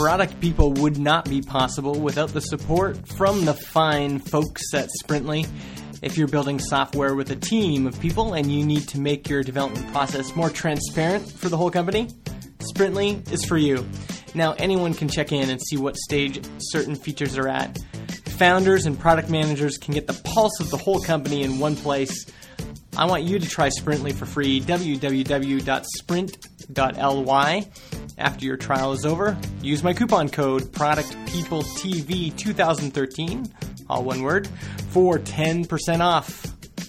Product People would not be possible without the support from the fine folks at Sprintly. If you're building software with a team of people and you need to make your development process more transparent for the whole company, Sprintly is for you. Now anyone can check in and see what stage certain features are at. Founders and product managers can get the pulse of the whole company in one place. I want you to try Sprintly for free, www.sprint.ly. After your trial is over, use my coupon code ProductPeopleTV2013, all one word, for 10% off.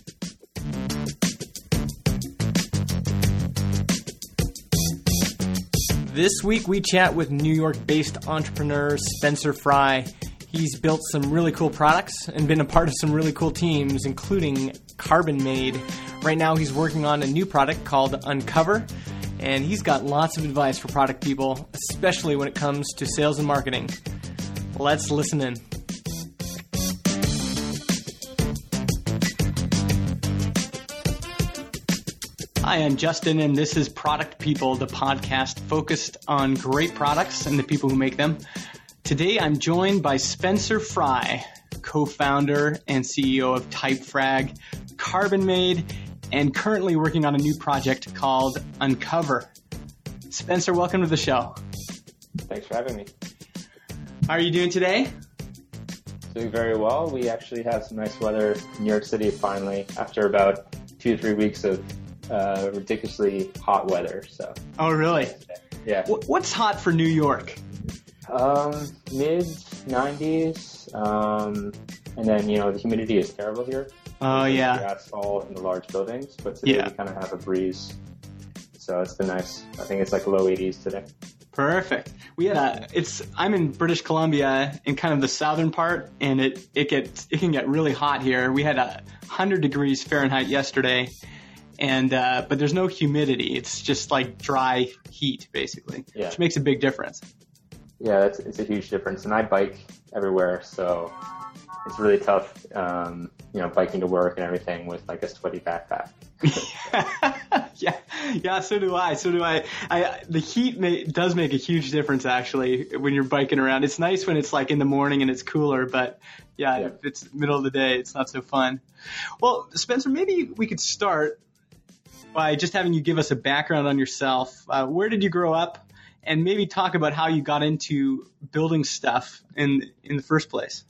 This week we chat with New York-based entrepreneur Spencer Fry. He's built some really cool products and been a part of some really cool teams, including Carbon Made. Right now he's working on a new product called Uncover, and he's got lots of advice for product people, especially when it comes to sales and marketing. Let's listen in. Hi, I'm Justin, and this is Product People, the podcast focused on great products and the people who make them. Today, I'm joined by Spencer Fry, co-founder and CEO of Typefrag, Carbon Made, and currently working on a new project called Uncover. Spencer, welcome to the show. Thanks for having me. How are you doing today? Doing very well. We actually have some nice weather in New York City finally, after about 2 to 3 weeks of ridiculously hot weather. So. Oh, really? Yeah. What's hot for New York? Mid 90s, and then the humidity is terrible here. Oh yeah. The asphalt and the large buildings, but today we kind of have a breeze, so it's been nice. I think it's like low 80s today. Perfect. I'm in British Columbia in kind of the southern part, and it can get really hot here. We had 100 degrees Fahrenheit yesterday. And but there's no humidity. It's just like dry heat, basically, which makes a big difference. Yeah, it's a huge difference. And I bike everywhere, so it's really tough, biking to work and everything with like a sweaty backpack. Yeah. So do I. The heat does make a huge difference, actually, when you're biking around. It's nice when it's like in the morning and it's cooler, but if it's middle of the day, it's not so fun. Well, Spencer, maybe we could start by just having you give us a background on yourself. Where did you grow up? And maybe talk about how you got into building stuff in the first place.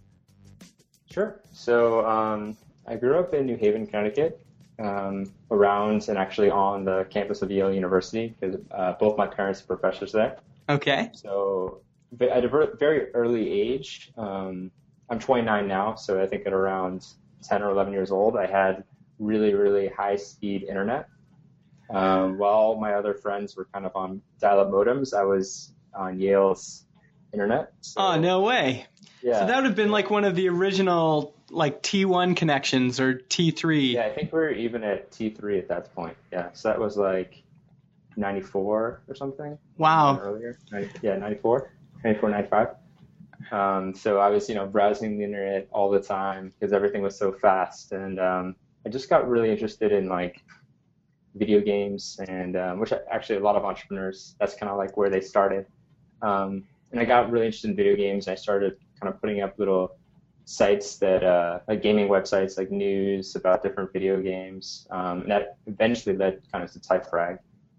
Sure. So I grew up in New Haven, Connecticut, around and actually on the campus of Yale University, because both my parents are professors there. Okay. So at a very early age, I'm 29 now, so I think at around 10 or 11 years old, I had really, really high-speed internet. While my other friends were kind of on dial-up modems, I was on Yale's internet. So, oh, no way. Yeah. So that would have been like one of the original like T1 connections or T3. Yeah, I think we were even at T3 at that point. Yeah, so that was like 94 or something. Wow. Earlier. 94, 95. So I was, browsing the internet all the time because everything was so fast. And I just got really interested in like video games, and which actually a lot of entrepreneurs, that's kind of like where they started. And I got really interested in video games, and I started kind of putting up little sites that like gaming websites, like news about different video games. And that eventually led kind of to Typefrag.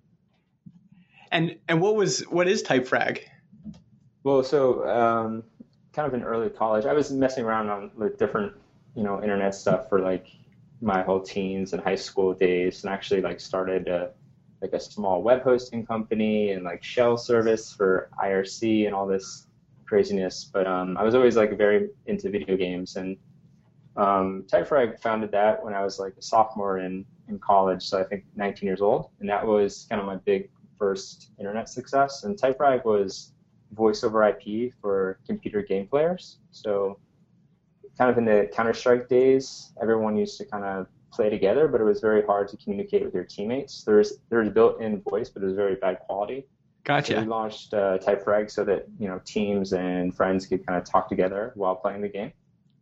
And what is Typefrag? Well, so kind of in early college, I was messing around on with different, internet stuff for like my whole teens and high school days, and actually like started a small web hosting company and like shell service for IRC and all this craziness. But I was always like very into video games, and Typefrag founded that when I was like a sophomore in college, so I think 19 years old, and that was kind of my big first internet success. And Typefrag was voice over IP for computer game players. So kind of in the Counter-Strike days, everyone used to kind of play together, but it was very hard to communicate with your teammates. There was built-in voice, but it was very bad quality. Gotcha. So we launched Typefrag so that teams and friends could kind of talk together while playing the game.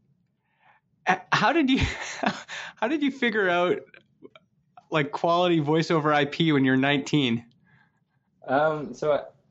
How did you figure out like quality voice over IP when you're 19? So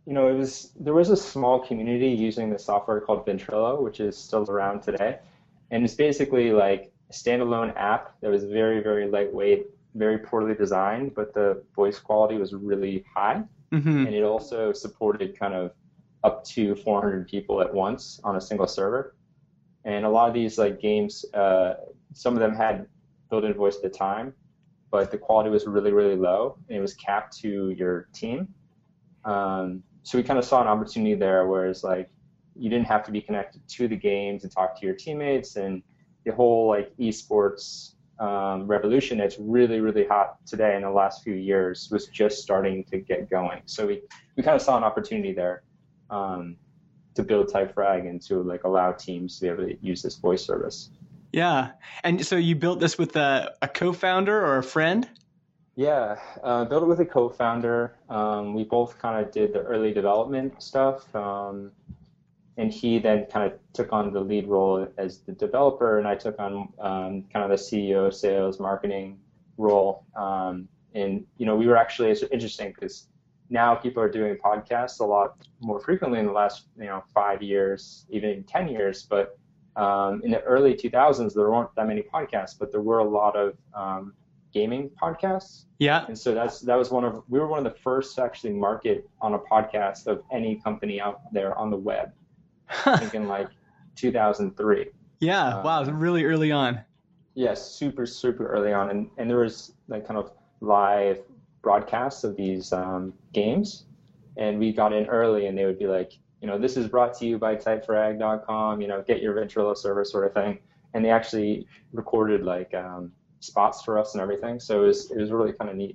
there was a small community using the software called Ventrilo, which is still around today. And it's basically like a standalone app that was very, very lightweight, very poorly designed, but the voice quality was really high. Mm-hmm. And it also supported kind of up to 400 people at once on a single server. And a lot of these like games, some of them had built-in voice at the time, but the quality was really, really low, and it was capped to your team. So we kind of saw an opportunity there, whereas like you didn't have to be connected to the games and talk to your teammates, and the whole like esports revolution that's really, really hot today in the last few years was just starting to get going. So we kind of saw an opportunity there to build Typefrag and to like allow teams to be able to use this voice service. Yeah. And so you built this with a co-founder or a friend? Yeah, built it with a co-founder. We both kind of did the early development stuff, and he then kind of took on the lead role as the developer, and I took on kind of the CEO, sales, marketing role. And we were actually, it's interesting because now people are doing podcasts a lot more frequently in the last 5 years, even 10 years. But in the early 2000s, there weren't that many podcasts, but there were a lot of gaming podcasts. Yeah. And so we were one of the first to actually market on a podcast of any company out there on the web. I think in like 2003. Yeah. Wow. Really early on. Yes. Super, super early on. And there was like kind of live broadcasts of these games. And we got in early, and they would be like, this is brought to you by typefrag.com, get your Ventrilo server sort of thing. And they actually recorded like spots for us and everything. So it was really kind of neat.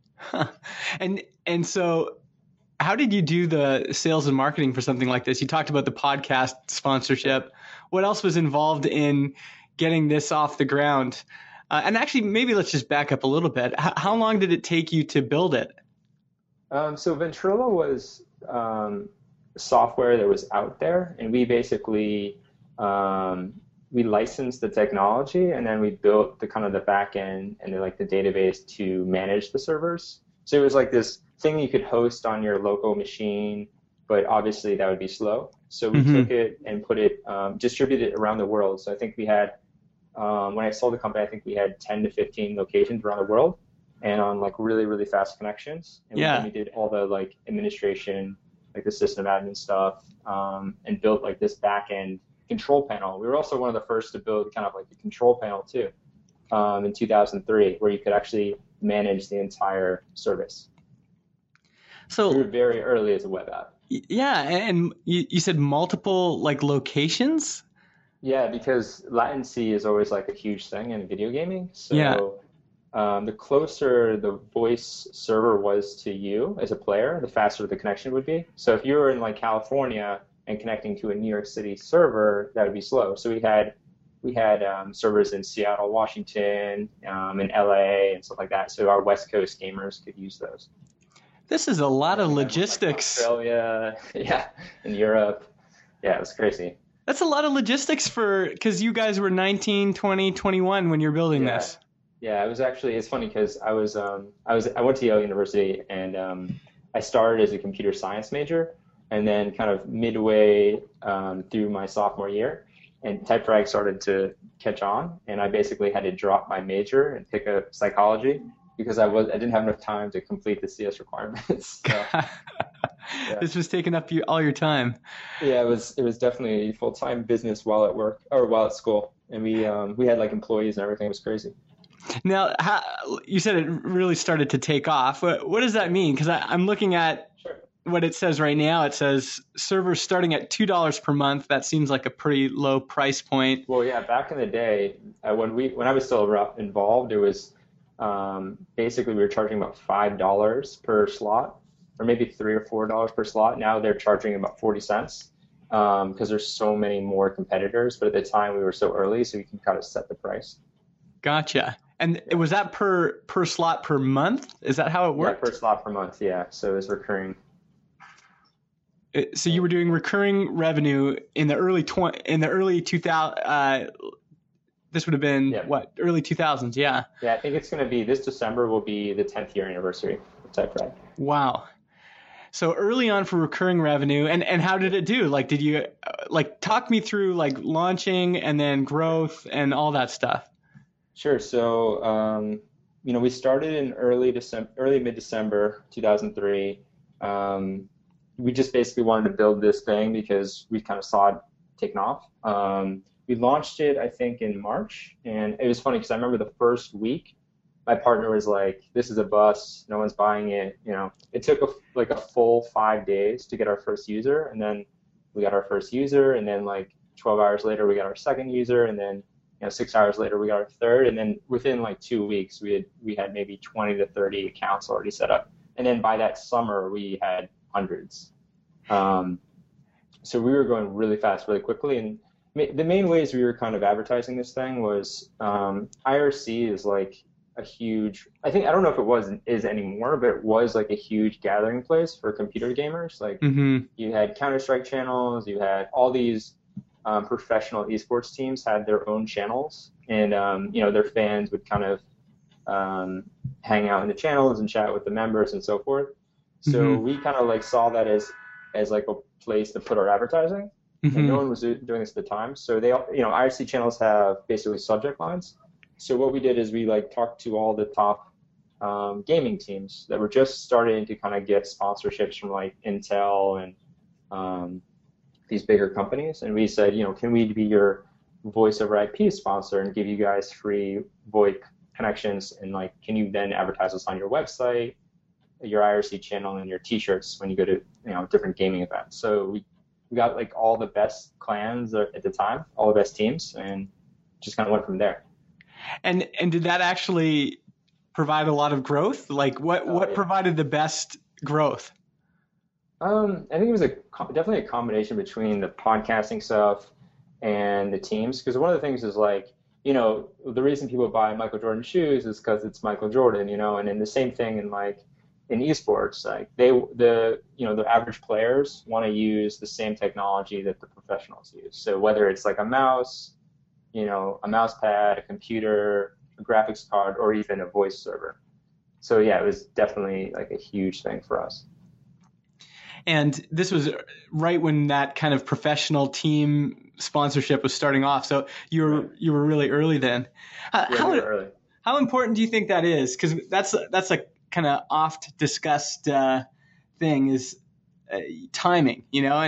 And so how did you do the sales and marketing for something like this? You talked about the podcast sponsorship. What else was involved in getting this off the ground? And actually, maybe let's just back up a little bit. How long did it take you to build it? So Ventrilo was software that was out there, and we basically we licensed the technology, and then we built the kind of the back end and the database to manage the servers. So it was like this thing you could host on your local machine, but obviously that would be slow. So we took it and put it, distributed it around the world. So I think we had, when I sold the company, I think we had 10 to 15 locations around the world, and on like really, really fast connections. And we did all the like administration, like the system admin stuff, and built like this back end control panel. We were also one of the first to build kind of like a control panel too, in 2003, where you could actually manage the entire service. So we were very early as a web app. Yeah, and you said multiple like locations? Yeah, because latency is always like a huge thing in video gaming. So the closer the voice server was to you as a player, the faster the connection would be. So if you were in like California and connecting to a New York City server, that would be slow. So we had servers in Seattle, Washington, in LA, and stuff like that. So our West Coast gamers could use those. This is a lot of logistics. Like Australia, in Europe. Yeah, it was crazy. That's a lot of logistics because you guys were 19, 20, 21 when you're building this. Yeah, it was actually, it's funny because I went to Yale University, and I started as a computer science major, and then kind of midway through my sophomore year, and Typefrag started to catch on, and I basically had to drop my major and pick up psychology because I didn't have enough time to complete the CS requirements. So, This was taking up all your time. Yeah, it was definitely a full-time business while at work or while at school, and we had like employees and everything. It was crazy. Now, you said it really started to take off. What does that mean? Because I'm looking at what it says right now. It says servers starting at $2 per month. That seems like a pretty low price point. Well, yeah, back in the day, when I was still involved, it was basically we were charging about $5 per slot, or maybe $3 or $4 per slot. Now they're charging about 40 cents because there's so many more competitors. But at the time, we were so early, so we can kind of set the price. Gotcha. And was that per slot per month? Is that how it worked? Yeah, per slot per month. Yeah, so it was recurring. So you were doing recurring revenue in the early 2000. This would have been early 2000s. Yeah. Yeah, I think it's going to be this December will be the 10th year anniversary of Typefrag. Wow. So early on for recurring revenue, and how did it do? Like, did you talk me through like launching and then growth and all that stuff? Sure. So, we started in early mid-December 2003. We just basically wanted to build this thing because we kind of saw it taking off. We launched it, I think, in March, and it was funny because I remember the first week, my partner was like, "This is a bust. No one's buying it." It took a full 5 days to get our first user, and then we got our first user, and then like 12 hours later, we got our second user, and then 6 hours later, we got our third, and then within like 2 weeks, we had maybe 20 to 30 accounts already set up, and then by that summer, we had hundreds. So we were going really fast, really quickly, and the main ways we were kind of advertising this thing was IRC is like a huge, I don't know if is anymore, but it was like a huge gathering place for computer gamers. Like you had Counter-Strike channels, you had all these professional esports teams had their own channels, and their fans would kind of hang out in the channels and chat with the members and so forth. So we kind of like saw that as like a place to put our advertising, and no one was doing this at the time. So they, IRC channels have basically subject lines. So what we did is we like talked to all the top gaming teams that were just starting to kind of get sponsorships from like Intel and these bigger companies, and we said, can we be your voice over IP sponsor and give you guys free VoIP connections, and like, can you then advertise us on your website, your IRC channel, and your T-shirts when you go to different gaming events? So we got like all the best clans at the time, all the best teams, and just kind of went from there. And did that actually provide a lot of growth? Like what provided the best growth? I think it was definitely a combination between the podcasting stuff and the teams, because one of the things is like, the reason people buy Michael Jordan shoes is because it's Michael Jordan, and then the same thing in esports, like the average players want to use the same technology that the professionals use. So whether it's like a mouse, a mouse pad, a computer, a graphics card, or even a voice server. So yeah, it was definitely like a huge thing for us. And this was right when that kind of professional team sponsorship was starting off. So you were really early then. Early. How important do you think that is? Because that's a kind of oft discussed thing is timing,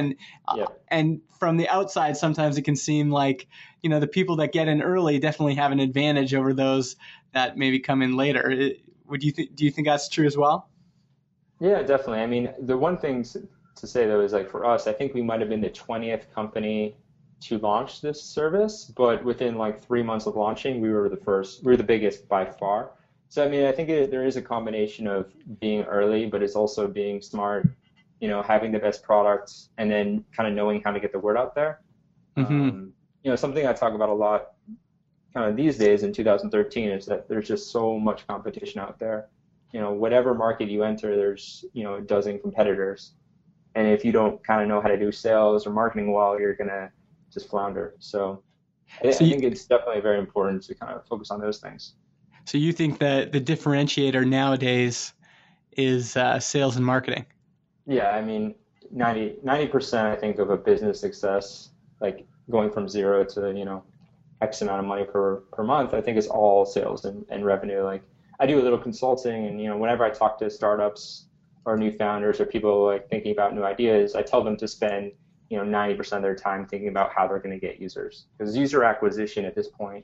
and from the outside, sometimes it can seem like, the people that get in early definitely have an advantage over those that maybe come in later. Do you think that's true as well? Yeah, definitely. I mean, the one thing to say though is like for us, I think we might have been the 20th company to launch this service, but within like 3 months of launching, we were the biggest by far. So I mean, I think there is a combination of being early, but it's also being smart, having the best products, and then kind of knowing how to get the word out there. Something I talk about a lot kind of these days in 2013 is that there's just so much competition out there. Whatever market you enter, there's, a dozen competitors. And if you don't kind of know how to do sales or marketing well, you're going to just flounder. So I think it's definitely very important to kind of focus on those things. So you think that the differentiator nowadays is sales and marketing? Yeah, I mean, 90% I think of a business success, like going from zero to, X amount of money per month, I think is all sales and revenue. Like I do a little consulting, and, whenever I talk to startups or new founders or people like thinking about new ideas, I tell them to spend, 90% of their time thinking about how they're going to get users, because user acquisition at this point,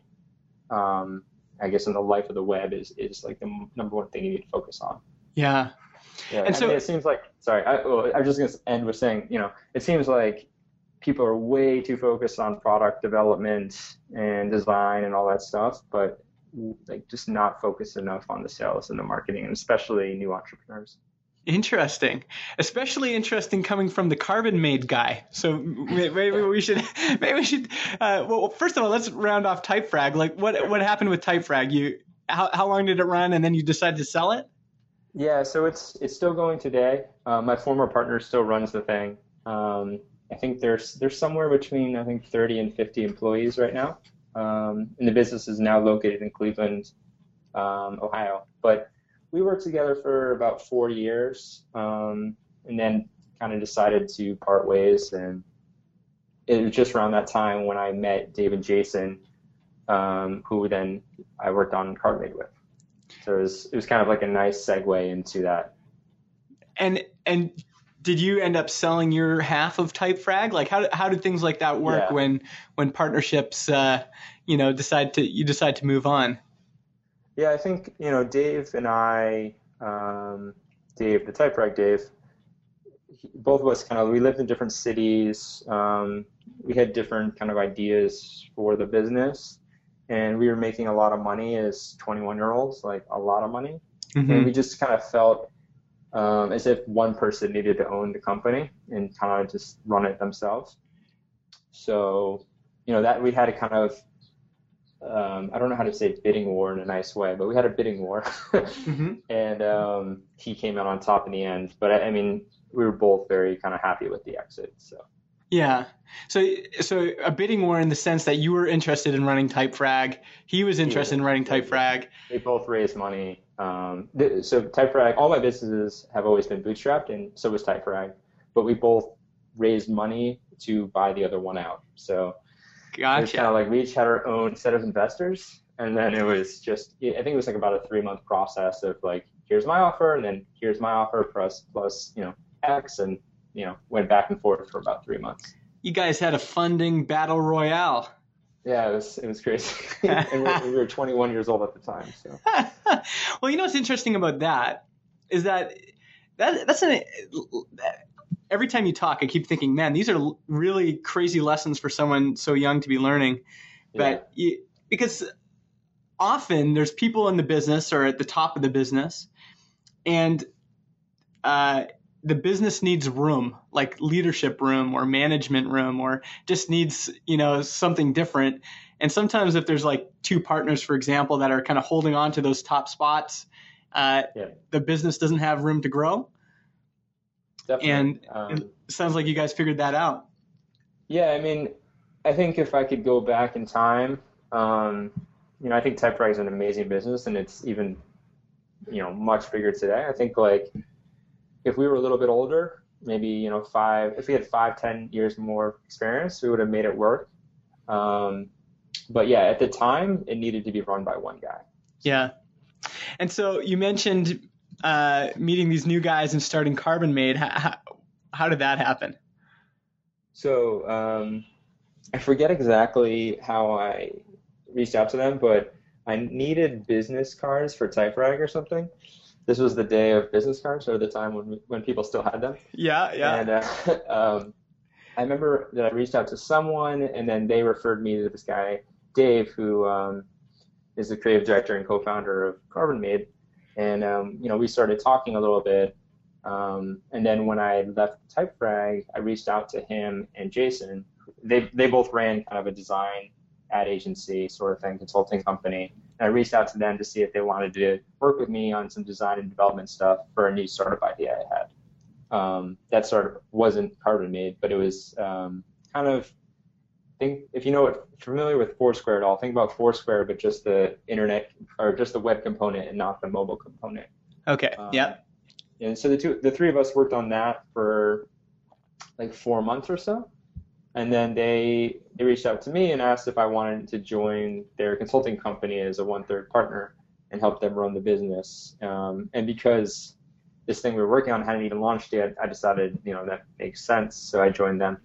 I guess in the life of the web is like the number one thing you need to focus on. Yeah. And so it seems like, sorry, I was just going to end with saying, it seems like people are way too focused on product development and design and all that stuff, but like just not focused enough on the sales and the marketing, and especially new entrepreneurs. Interesting, especially interesting coming from the Carbon Made guy. So maybe we should. Well, first of all, let's round off Typefrag. Like, what happened with Typefrag? How long did it run, and then you decided to sell it? Yeah, so it's still going today. My former partner still runs the thing. I think there's somewhere between 30 and 50 employees right now. And the business is now located in Cleveland, Ohio. But we worked together for about 4 years. and then kind of decided to part ways. And it was just around that time when I met Dave and Jason, who then I worked on CarbonMade with. So it was kind of like a nice segue into that. And did you end up selling your half of Typefrag? Like how did things like that work when partnerships decide to move on? Yeah, I think Dave and I, Dave, the Typefrag Dave, both of us we lived in different cities. We had different kind of ideas for the business, and we were making a lot of money as 21-year-olds, like a lot of money. Mm-hmm. And we just kind of felt as if one person needed to own the company and kind of just run it themselves. So, that we had a kind of, I don't know how to say bidding war in a nice way, but we had a bidding war. Mm-hmm. And he came out on top in the end. But I mean, we were both very kind of happy with the exit. So. So a bidding war in the sense that you were interested in running Typefrag, he was interested in running Typefrag. They both raised money. So Typefrag, all my businesses have always been bootstrapped, and so was Typefrag. But we both raised money to buy the other one out. So gotcha. It was kind of like we each had our own set of investors, and then it was just, I think it was like about a 3-month process of like, here's my offer, and then here's my offer plus X, and went back and forth for about 3 months. You guys had a funding battle royale. Yeah, it was crazy. And we were 21 years old at the time. So. Well, what's interesting about that is that's every time you talk, I keep thinking, man, these are really crazy lessons for someone so young to be learning. But because often there's people in the business or at the top of the business, and the business needs room, like leadership room or management room, or just needs, something different. And sometimes if there's like two partners, for example, that are kind of holding on to those top spots, the business doesn't have room to grow. Definitely. And it sounds like you guys figured that out. Yeah, I mean, I think if I could go back in time, I think Typefrag is an amazing business, and it's even, much bigger today. I think if we were a little bit older, maybe, if we had 5-10 years more experience, we would have made it work. But yeah, at the time, it needed to be run by one guy. Yeah. And so you mentioned meeting these new guys and starting CarbonMade. How did that happen? So I forget exactly how I reached out to them, but I needed business cards for Typefrag or something. This was the day of business cards, or the time when people still had them. Yeah. And I remember that I reached out to someone, and then they referred me to this guy, Dave, who is the creative director and co-founder of CarbonMade. And, we started talking a little bit. And then when I left Typefrag, I reached out to him and Jason. They both ran kind of a design ad agency sort of thing, consulting company. And I reached out to them to see if they wanted to work with me on some design and development stuff for a new startup idea I had. That startup wasn't CarbonMade, but it was kind of, if familiar with Foursquare at all, think about Foursquare, but just the internet or just the web component and not the mobile component. Okay. Yeah. And so the three of us worked on that for like 4 months or so. And then they reached out to me and asked if I wanted to join their consulting company as a 1/3 partner and help them run the business. And because this thing we were working on hadn't even launched yet, I decided, that makes sense. So I joined them.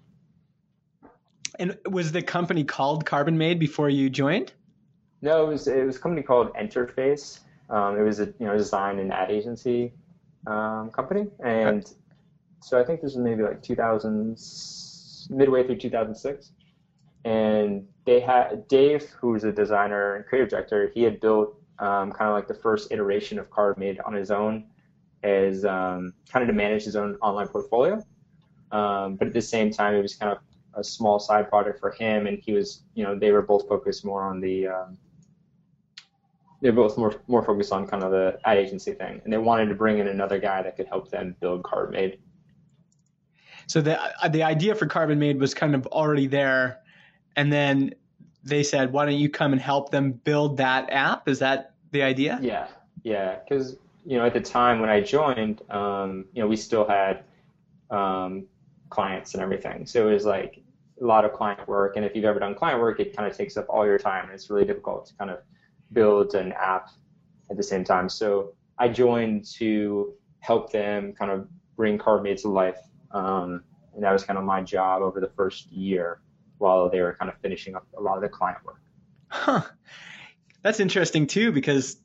And was the company called CarbonMade before you joined? No, it was a company called Enterface. It was a design and ad agency company. And so I think this was maybe like midway through 2006. And they had Dave, who was a designer and creative director. He had built kind of like the first iteration of CarbonMade on his own, as kind of to manage his own online portfolio. But at the same time, it was kind of a small side project for him, and he was, they were both focused more on they're both more focused on kind of the ad agency thing, and they wanted to bring in another guy that could help them build CarbonMade. So the idea for CarbonMade was kind of already there, and then they said, why don't you come and help them build that app? Is that the idea? Yeah, because at the time when I joined, we still had clients and everything. So it was like a lot of client work. And if you've ever done client work, it kind of takes up all your time. And it's really difficult to kind of build an app at the same time. So I joined to help them kind of bring CarveMate to life. And that was kind of my job over the first year while they were kind of finishing up a lot of the client work. Huh. That's interesting too, because,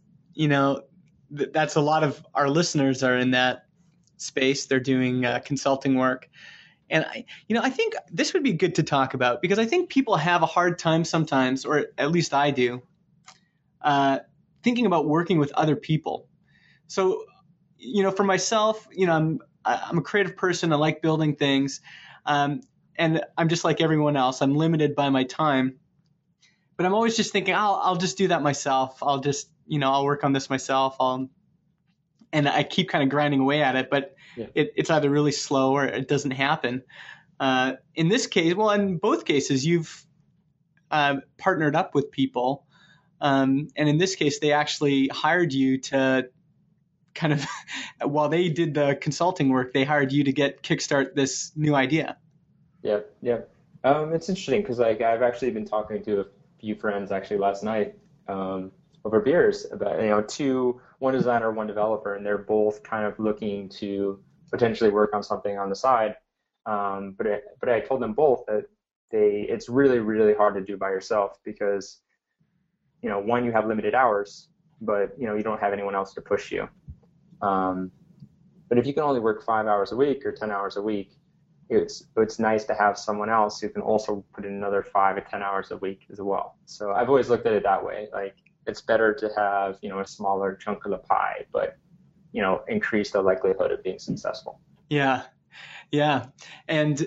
that's a lot of our listeners are in that space. They're doing consulting work. And I think this would be good to talk about, because I think people have a hard time sometimes, or at least I do, thinking about working with other people. So, for myself, I'm a creative person. I like building things. And I'm just like everyone else. I'm limited by my time. But I'm always just thinking, I'll just do that myself. I'll just, I'll work on this myself. And I keep kind of grinding away at it, but yeah. It's either really slow or it doesn't happen. In this case, well, in both cases, you've partnered up with people. And in this case, they actually hired you to kind of, while they did the consulting work, they hired you to kickstart this new idea. Yeah, yeah. It's interesting because like I've actually been talking to a few friends actually last night over beers about one designer, one developer, and they're both kind of looking to potentially work on something on the side. But I told them both that it's really, really hard to do by yourself because one, you have limited hours, but you don't have anyone else to push you. But if you can only work 5 hours a week or 10 hours a week, it's nice to have someone else who can also put in another 5 or 10 hours a week as well. So I've always looked at it that way. Like it's better to have, a smaller chunk of the pie, but, increase the likelihood of being successful. Yeah. Yeah. And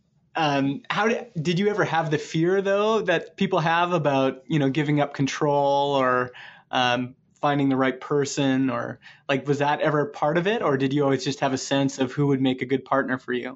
did you ever have the fear though that people have about, giving up control or finding the right person, or like, was that ever part of it? Or did you always just have a sense of who would make a good partner for you?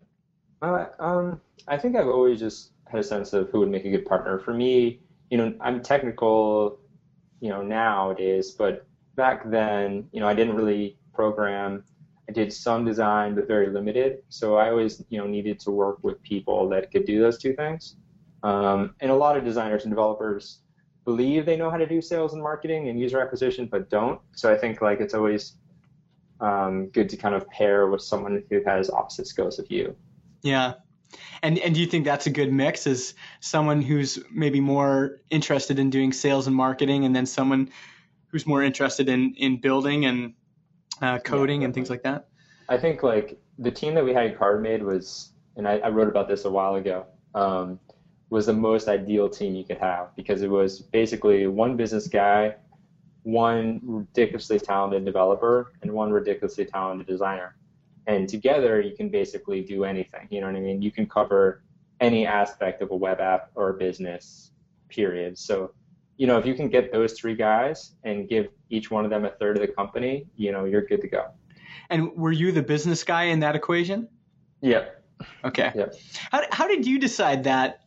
I think I've always just had a sense of who would make a good partner. For me, I'm technical, nowadays, but back then, I didn't really program. I did some design, but very limited. So I always, needed to work with people that could do those two things. And a lot of designers and developers believe they know how to do sales and marketing and user acquisition, but don't. So I think like it's always good to kind of pair with someone who has opposite skills of you. Yeah. And do you think that's a good mix, is someone who's maybe more interested in doing sales and marketing, and then someone who's more interested in building and coding and things like that? I think like the team that we had at CarveMate was, and I wrote about this a while ago, was the most ideal team you could have, because it was basically one business guy, one ridiculously talented developer, and one ridiculously talented designer. And together, you can basically do anything. You know what I mean? You can cover any aspect of a web app or a business, period. So, if you can get those three guys and give each one of them a third of the company, you're good to go. And were you the business guy in that equation? Yeah. Okay. Yeah. How did you decide that?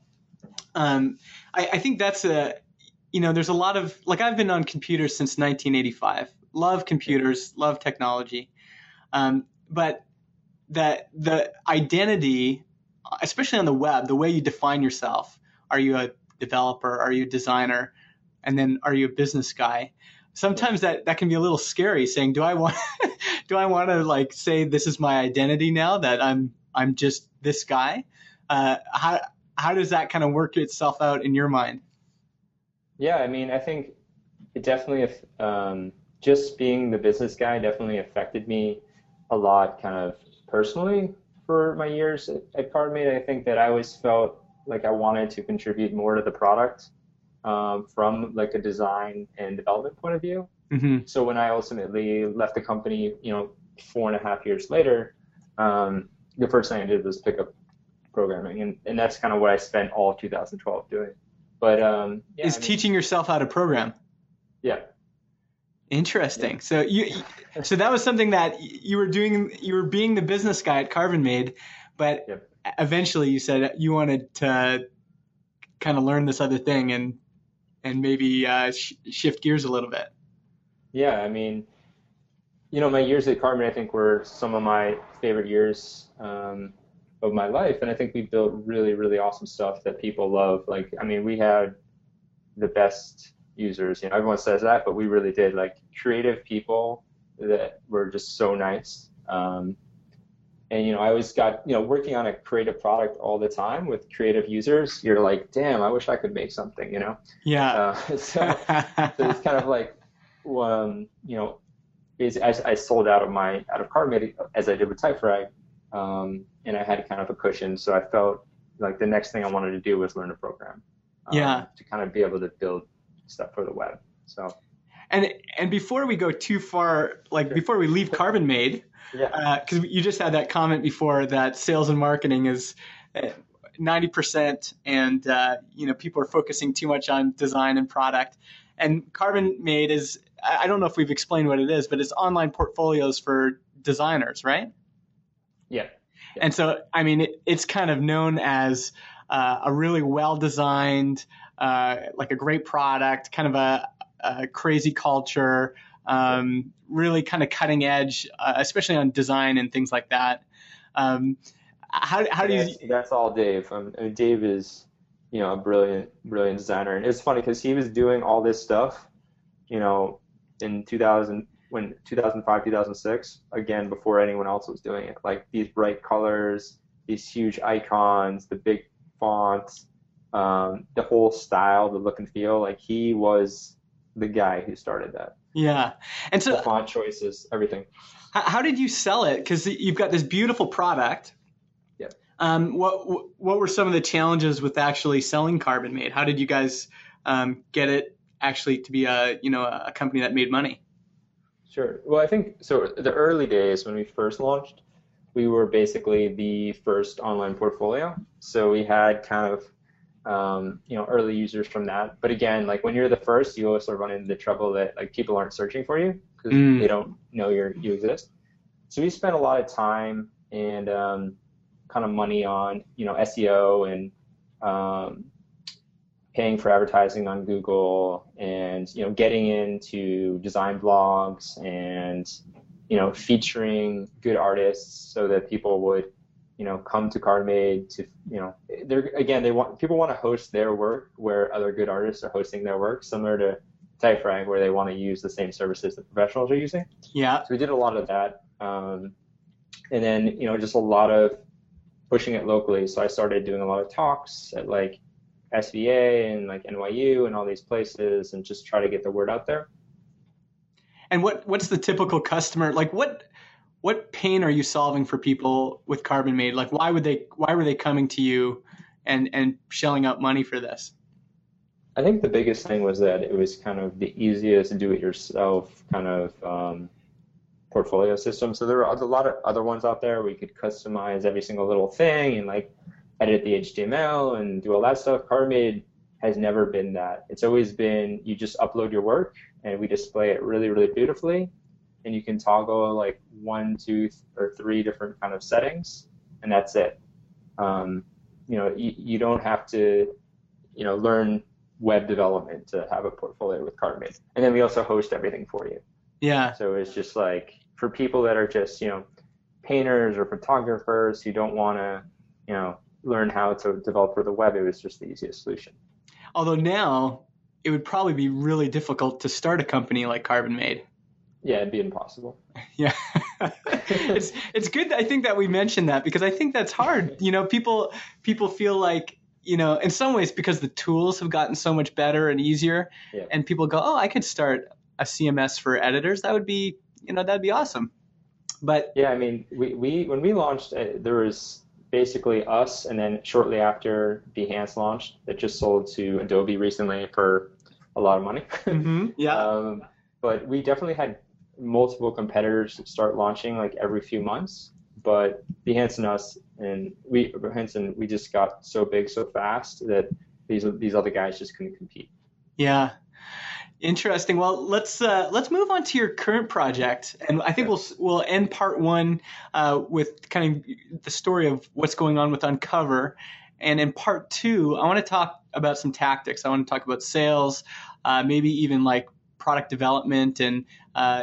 I think that's there's a lot of, like, I've been on computers since 1985. Love computers, love technology. But the identity, especially on the web, the way you define yourself, are you a developer, are you a designer, and then are you a business guy? Sometimes that can be a little scary, saying, do I want to like say this is my identity now, that I'm just this guy? How does that kind of work itself out in your mind? Yeah, I mean, I think it definitely, just being the business guy definitely affected me a lot kind of personally for my years at CarveMate. I think that I always felt like I wanted to contribute more to the product from like a design and development point of view. Mm-hmm. So when I ultimately left the company, 4.5 years later, the first thing I did was pick up programming, and that's kind of what I spent all of 2012 doing. But teaching yourself how to program. Yeah. Interesting. Yeah. So that was something that you were doing. You were being the business guy at CarveMate, but Yep. Eventually you said you wanted to kind of learn this other thing and maybe shift gears a little bit. Yeah, I mean, My years at Carbon, I think, were some of my favorite years of my life, and I think we built really, really awesome stuff that people love. Like, I mean, we had the best users. Everyone says that, but we really did. Like, creative people that were just so nice. And I always got, working on a creative product all the time with creative users, you're like, damn, I wish I could make something. Yeah. So it's kind of like, is I sold out of Carbon as I did with Typefrag, and I had kind of a cushion, so I felt like the next thing I wanted to do was learn to program, to kind of be able to build stuff for the web. So. And before we go too far, like sure. Before we leave Carbon Made, because you just had that comment before that sales and marketing is 90%, and people are focusing too much on design and product. And Carbon Made is, I don't know if we've explained what it is, but it's online portfolios for designers, right? Yeah. And so, I mean, it's kind of known as a really well-designed, like a great product, kind of a crazy culture, really kind of cutting edge, especially on design and things like that. How do you? That's all Dave. Dave is, a brilliant designer, and it's funny because he was doing all this stuff, in 2005, 2006, again before anyone else was doing it. Like these bright colors, these huge icons, the big fonts, the whole style, the look and feel. Like he was the guy who started that. Yeah. And so the font choices, everything. How did you sell it? Because you've got this beautiful product. Yeah. What were some of the challenges with actually selling Carbon Made? How did you guys get it actually to be a company that made money? Sure. Well, I think so. The early days when we first launched, we were basically the first online portfolio. So we had kind of early users from that. But again, like when you're the first, you also run into the trouble that like people aren't searching for you because they don't know you exist. So we spent a lot of time and kind of money on SEO and paying for advertising on Google and getting into design blogs and featuring good artists so that people would come to Carbon Made to, people want to host their work where other good artists are hosting their work, similar to Typefrag, where they want to use the same services that professionals are using. Yeah. So we did a lot of that. And then, just a lot of pushing it locally. So I started doing a lot of talks at like SVA and like NYU and all these places and just try to get the word out there. And what's the typical customer, like what pain are you solving for people with Carbon Made? Like, why were they coming to you and shelling out money for this? I think the biggest thing was that it was kind of the easiest do-it-yourself kind of portfolio system. So there were a lot of other ones out there where you could customize every single little thing and like edit the HTML and do all that stuff. Carbon Made has never been that. It's always been you just upload your work and we display it really, really beautifully. And you can toggle like 1, 2, or 3 different kind of settings, and that's it. You don't have to, learn web development to have a portfolio with Carbon Made. And then we also host everything for you. Yeah. So it's just like for people that are just, painters or photographers who don't want to, learn how to develop for the web, it was just the easiest solution. Although now it would probably be really difficult to start a company like Carbon Made. Yeah, it'd be impossible. Yeah. It's good, I think, that we mentioned that because I think that's hard. People feel like, in some ways because the tools have gotten so much better and easier, and people go, oh, I could start a CMS for editors. That would be, that'd be awesome. But yeah, I mean, we when we launched, there was basically us, and then shortly after Behance launched, it just sold to Adobe recently for a lot of money. Mm-hmm. Yeah. But we definitely had multiple competitors start launching like every few months. But Behance and we just got so big so fast that these other guys just couldn't compete. Yeah. Interesting. Well, let's move on to your current project, and I think we'll end part 1 with kind of the story of what's going on with Uncover, and in part 2, I want to talk about some tactics. I want to talk about sales, maybe even like product development, and you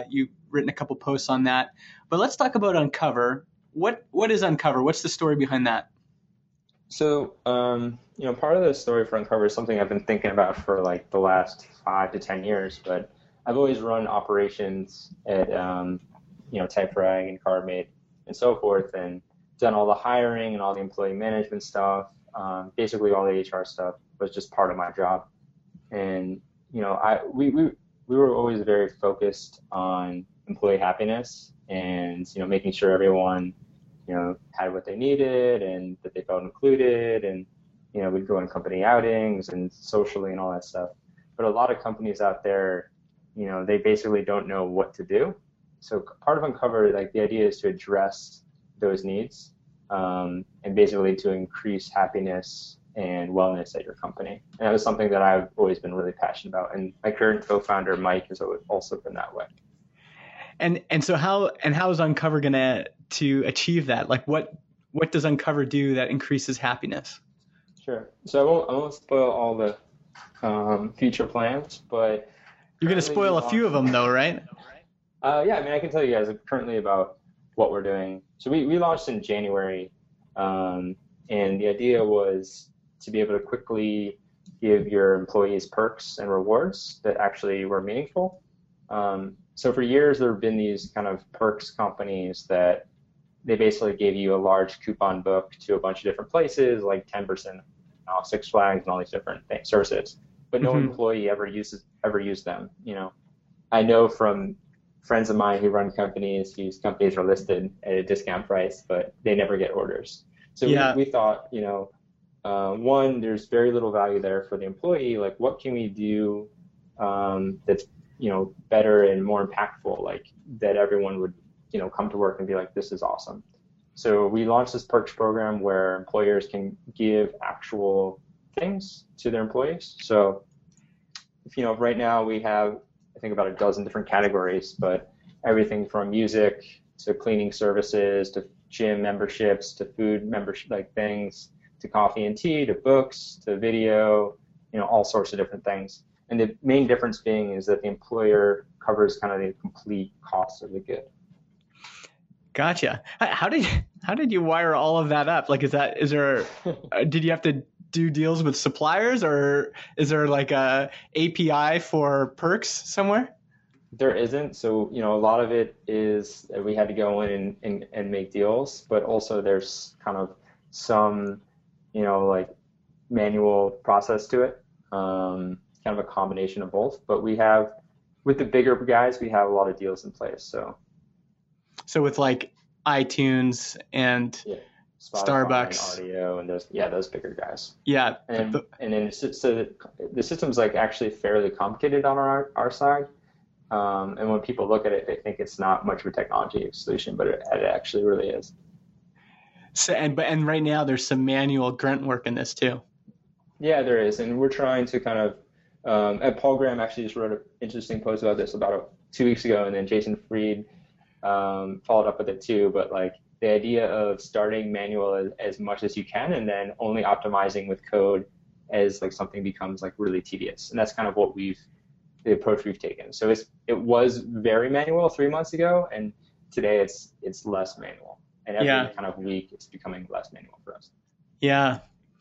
written a couple posts on that. But let's talk about Uncover. What is Uncover? What's the story behind that? So, part of the story for Uncover is something I've been thinking about for like the last 5 to 10 years, but I've always run operations at, TypeRag and CarbMate and so forth, and done all the hiring and all the employee management stuff. Basically all the HR stuff was just part of my job. And, we were always very focused on employee happiness and, making sure everyone had what they needed and that they felt included, and we'd go on company outings and socially and all that stuff. But a lot of companies out there, they basically don't know what to do. So part of Uncover, like the idea is to address those needs, and basically to increase happiness and wellness at your company. And that was something that I've always been really passionate about. And my current co-founder, Mike, has also been that way. And so how is Uncover to achieve that? Like what does Uncover do that increases happiness? Sure. So I won't spoil all the future plans, but you're going to spoil a few of them though, right? I can tell you guys currently about what we're doing. So we launched in January, and the idea was to be able to quickly give your employees perks and rewards that actually were meaningful. So for years, there have been these kind of perks companies that they basically gave you a large coupon book to a bunch of different places, like 10% off Six Flags and all these different services. But no employee ever used them. I know from friends of mine who run companies whose companies are listed at a discount price, but they never get orders. So we thought, one, there's very little value there for the employee. Like, what can we do that's better and more impactful, like that everyone would come to work and be like, this is awesome. So we launched this perks program where employers can give actual things to their employees. So right now we have, I think, about a dozen different categories, but everything from music to cleaning services to gym memberships to food membership like things to coffee and tea to books to video, all sorts of different things. And the main difference being is that the employer covers kind of the complete cost of the good. Gotcha. How did you wire all of that up? Like, did you have to do deals with suppliers, or is there like a API for perks somewhere? There isn't. So, a lot of it is that we had to go in and make deals, but also there's kind of some, like manual process to it. Kind of a combination of both, but with the bigger guys, we have a lot of deals in place. So with like iTunes and Starbucks, and Audio, and those bigger guys. Yeah, and then so the system's like actually fairly complicated on our side. And when people look at it, they think it's not much of a technology solution, but it actually really is. So and right now there's some manual grunt work in this too. Yeah, there is, and we're trying to kind of. And Paul Graham actually just wrote an interesting post about this about 2 weeks ago, and then Jason Fried followed up with it too. But like the idea of starting manual as much as you can, and then only optimizing with code as like something becomes like really tedious, and that's kind of the approach we've taken. So it was very manual 3 months ago, and today it's less manual, and every kind of week it's becoming less manual for us. Yeah.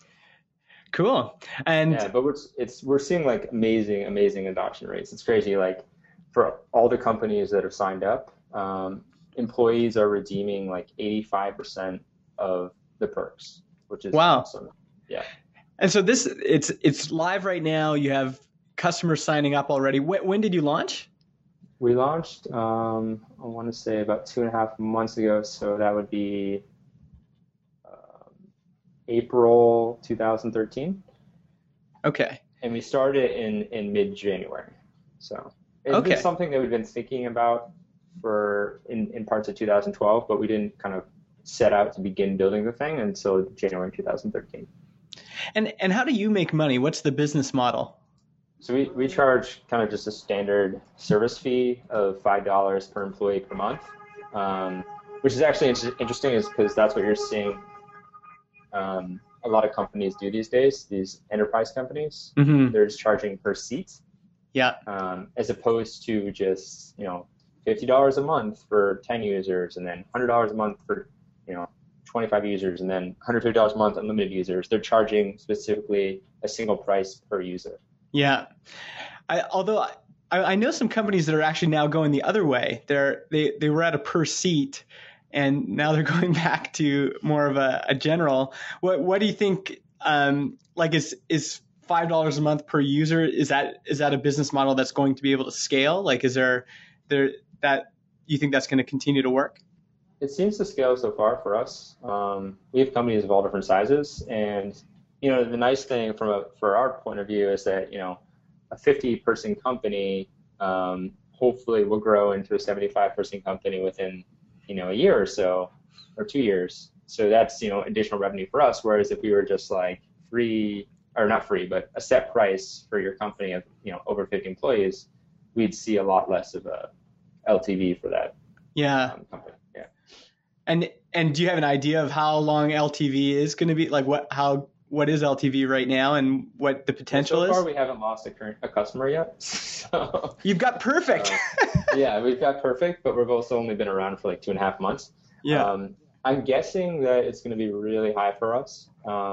Cool. And but we're seeing like amazing adoption rates. It's crazy. Like for all the companies that have signed up, employees are redeeming like 85% of the perks, which is awesome. Yeah. And so it's live right now. You have customers signing up already. When did you launch? We launched, I want to say about 2.5 months ago. So that would be April 2013. Okay. And we started in mid-January. So it's been something that we've been thinking about in parts of 2012, but we didn't kind of set out to begin building the thing until January 2013. And how do you make money? What's the business model? So we charge kind of just a standard service fee of $5 per employee per month, which is actually interesting is because that's what you're seeing a lot of companies do these days, these enterprise companies. They're just charging per seat. Yeah. As opposed to just, $50 a month for 10 users, and then $100 a month for 25 users, and then $150 a month unlimited users. They're charging specifically a single price per user. Yeah. Although I know some companies that are actually now going the other way. They were at a per seat, and now they're going back to more of a general. What do you think? Is $5 a month per user? Is that a business model that's going to be able to scale? Like, is there that you think that's going to continue to work? It seems to scale so far for us. We have companies of all different sizes, and the nice thing for our point of view is that a 50-person company hopefully will grow into a 75-person company within a year or so, or 2 years. So that's additional revenue for us. Whereas if we were just like not free, but a set price for your company of over 50 employees, we'd see a lot less of a LTV for that. Yeah. Company. Yeah. And do you have an idea of how long LTV is going to be? Like what is LTV right now, and what the potential is? So far, we haven't lost a customer yet. So, you've got Perfect. Yeah, we've got Perfect, but we've also only been around for like 2.5 months. Yeah. I'm guessing that it's going to be really high for us,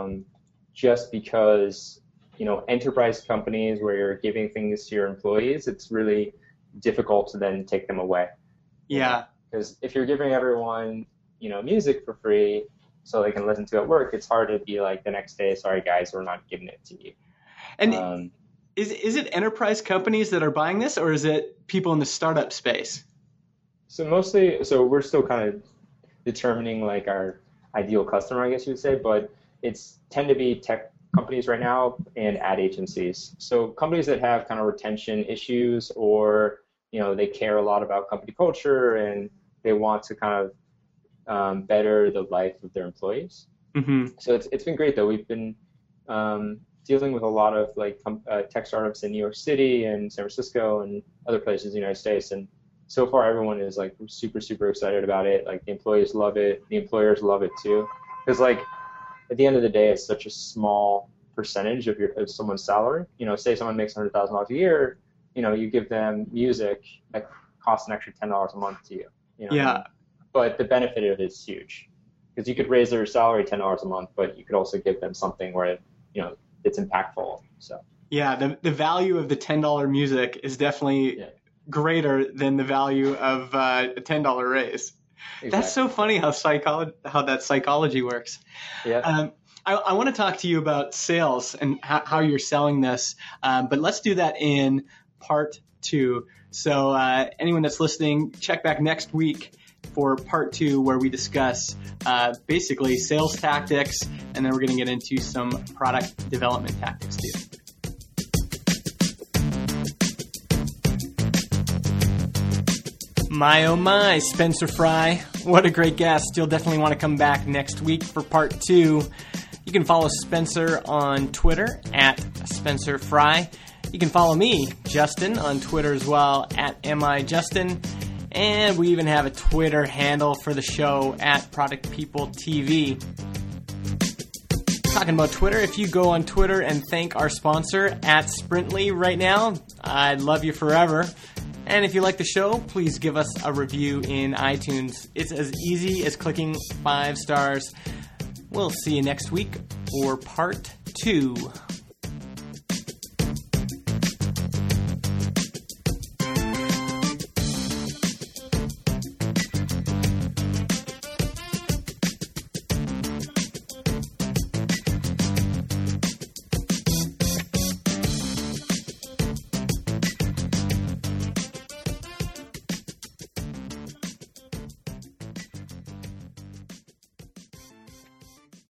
just because enterprise companies where you're giving things to your employees, it's really difficult to then take them away. Yeah. Because if you're giving everyone music for free so they can listen to it at work, it's hard to be like the next day, sorry guys, we're not giving it to you. And is it enterprise companies that are buying this, or is it people in the startup space? So we're still kind of determining like our ideal customer, I guess you would say, but it's tend to be tech companies right now and ad agencies. So companies that have kind of retention issues, or they care a lot about company culture and they want to kind of better the life of their employees. Mm-hmm. So it's been great though. We've been dealing with a lot of like tech startups in New York City and San Francisco and other places in the United States, and so far everyone is like super, super excited about it. Like the employees love it, the employers love it too, because like at the end of the day, it's such a small percentage of someone's salary. Say someone makes $100,000 a year, you give them music that costs an extra $10 a month to you. Yeah. But the benefit of it is huge, because you could raise their salary $10 a month, but you could also give them something where it's impactful. So yeah, the value of the $10 music is definitely greater than the value of a $10 raise. Exactly. That's so funny how that psychology works. Yeah. I want to talk to you about sales and how you're selling this, but let's do that in part 2. So anyone that's listening, check back next week for part 2, where we discuss basically sales tactics, and then we're going to get into some product development tactics too. My oh my, Spencer Fry. What a great guest. You'll definitely want to come back next week for part 2. You can follow Spencer on Twitter at Spencer Fry. You can follow me, Justin, on Twitter as well at MIJustin. And we even have a Twitter handle for the show at Product People TV. Talking about Twitter, if you go on Twitter and thank our sponsor at Sprintly right now, I'd love you forever. And if you like the show, please give us a review in iTunes. It's as easy as clicking 5 stars. We'll see you next week for part 2.